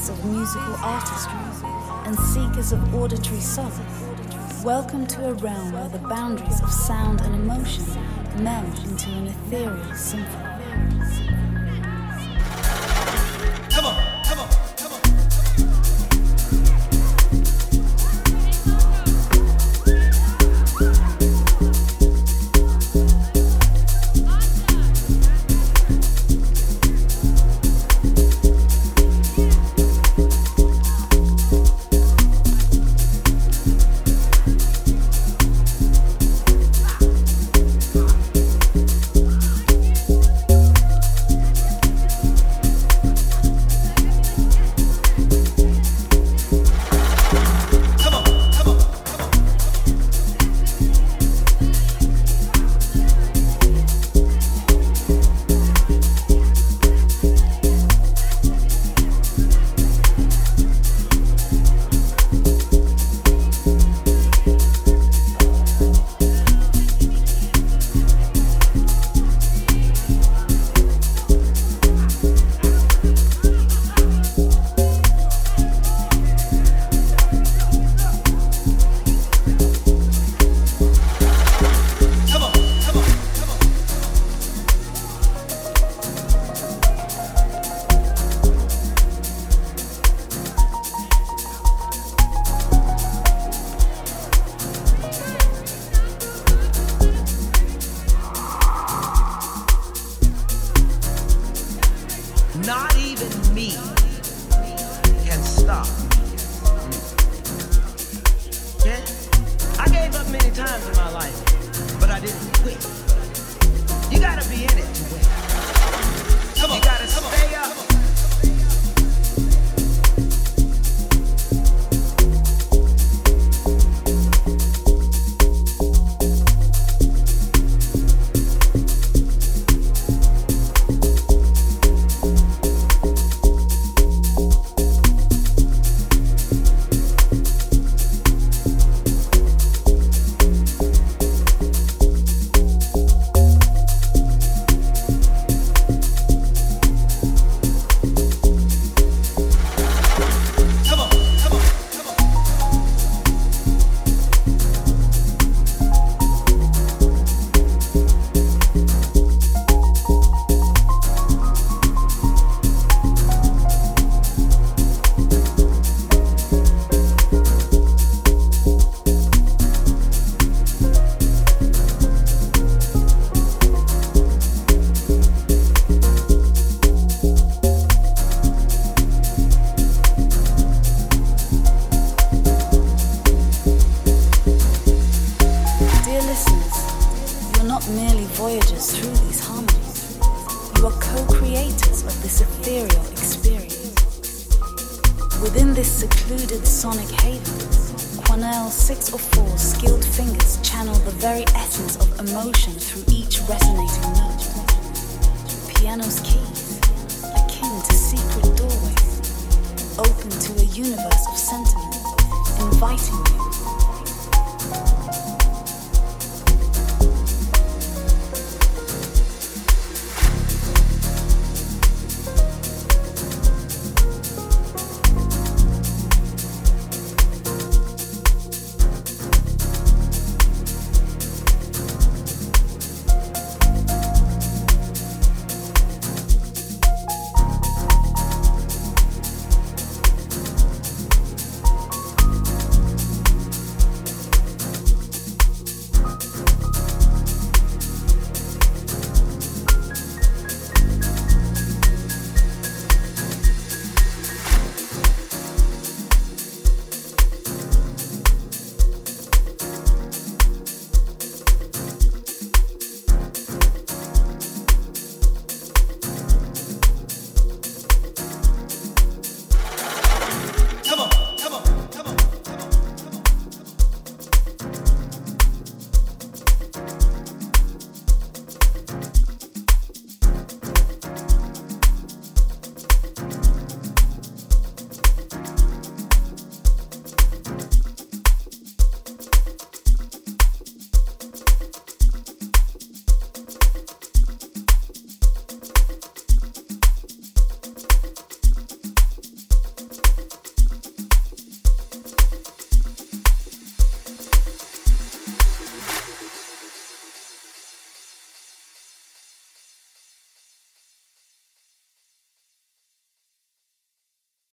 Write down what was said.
tastes of musical artistry and seekers of auditory solace, welcome to a realm where the boundaries of sound and emotion meld into an ethereal symphony. Come on, come on. Not even me can stop. Yeah? I gave up many times in my life, but I didn't quit. You gotta be in it to win. You gotta stay up. Merely voyagers through these harmonies. You are co-creators of this ethereal experience. Within this secluded sonic haven, Quanell's 6 or 4 skilled fingers channel the very essence of emotion through each resonating note. Piano's keys, akin to secret doorways, open to a universe of sentiment, inviting you